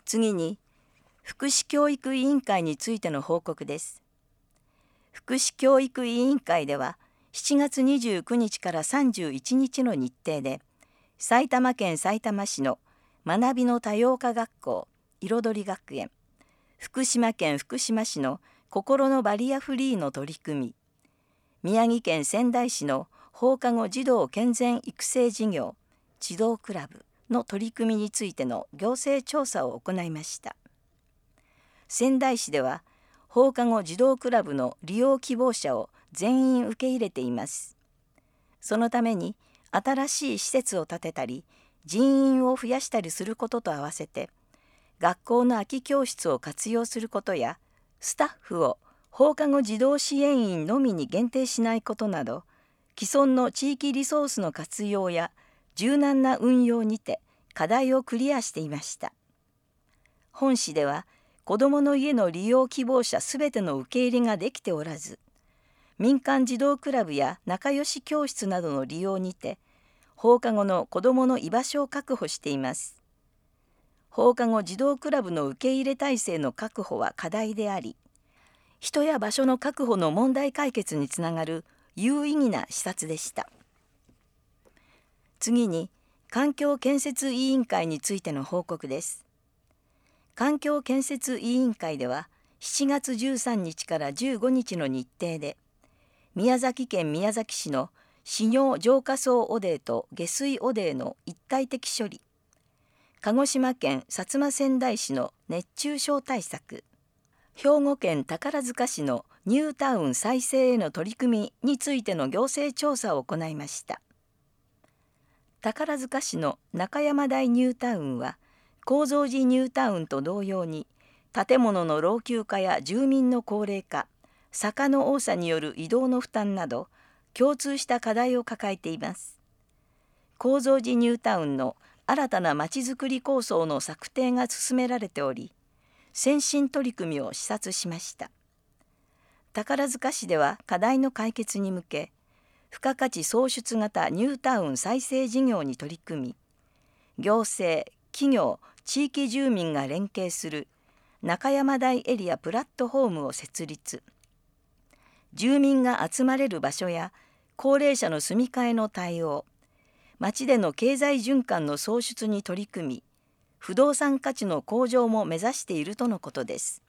次に、福祉教育委員会についての報告です。福祉教育委員会では、7月29日から31日の日程で、埼玉県さいたま市の学びの多様化学校彩り学園、福島県福島市の心のバリアフリーの取り組み、宮城県仙台市の放課後児童健全育成事業児童クラブの取り組みについての行政調査を行いました。仙台市では放課後児童クラブの利用希望者を全員受け入れています。そのために新しい施設を建てたり人員を増やしたりすることと合わせて、学校の空き教室を活用することやスタッフを放課後児童支援員のみに限定しないことなど、既存の地域リソースの活用や柔軟な運用にて課題をクリアしていました。本市では子どもの家の利用希望者すべての受け入れができておらず、民間児童クラブや仲良し教室などの利用にて放課後の子どもの居場所を確保しています。放課後児童クラブの受け入れ体制の確保は課題であり、人や場所の確保の問題解決につながる有意義な視察でした。次に、環境建設委員会についての報告です。環境建設委員会では、7月13日から15日の日程で、宮崎県宮崎市の飼料浄化槽汚泥と下水汚泥の一体的処理、鹿児島県薩摩川内市の熱中症対策、兵庫県宝塚市のニュータウン再生への取り組みについての行政調査を行いました。宝塚市の中山台ニュータウンは、高蔵寺ニュータウンと同様に、建物の老朽化や住民の高齢化、坂の多さによる移動の負担など、共通した課題を抱えています。高蔵寺ニュータウンの新たなまちづくり構想の策定が進められており、先進取り組みを視察しました。宝塚市では課題の解決に向け、付加価値創出型ニュータウン再生事業に取り組み、行政、企業、地域住民が連携する中山台エリアプラットフォームを設立、住民が集まれる場所や高齢者の住み替えの対応、町での経済循環の創出に取り組み、不動産価値の向上も目指しているとのことです。